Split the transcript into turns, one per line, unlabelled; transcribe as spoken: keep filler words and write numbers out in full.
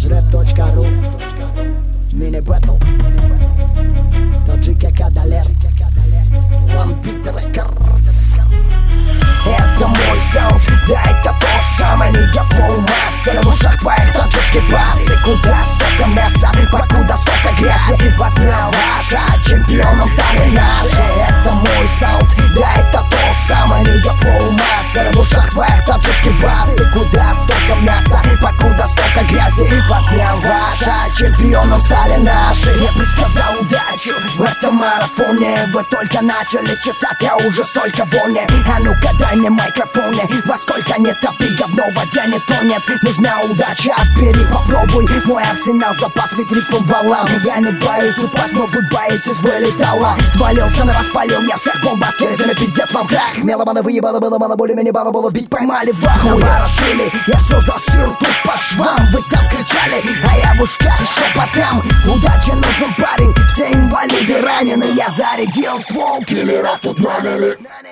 рэп точка ру. Мини-бэтл Таджик Акадалер Ламбит Рекордс.
Это мой саунд, да это тот самый Нига флоу мастер. В ушах твоих таджикский бас. И куда столько мяса, покуда столько грязи. Вознаваша, чемпионом стали наши. Это мой саунд, да это тот самый Нига флоу мастер. В ушах твоих таджикский бас. И куда столько мяса, покуда столько грязи. Вознаваша, чемпионом стали наши. Я предсказал удачу в этом марафоне. Вы только начали читать, я уже столько вони. А ну-ка дай мне микрофоны. Во сколько не топи, говно в воде не тонет. Нужна удача, бери, попробуй. Мой арсенал, запас ведь ритм валам. Я не боюсь упасть, но вы боитесь, вылетала. Свалился на вас, палил, я всех бомбас. Керезами пиздец вам крах. Меломана выебало, было мало боли, меня бало было бить. Поймали ваху, ворошили. Я все зашил тут по швам. Вы там кричали, а я в ушках шепотом. Удачи нужен парень, все инвалиды ранены. Я зарядил ствол, киллера тут наняли.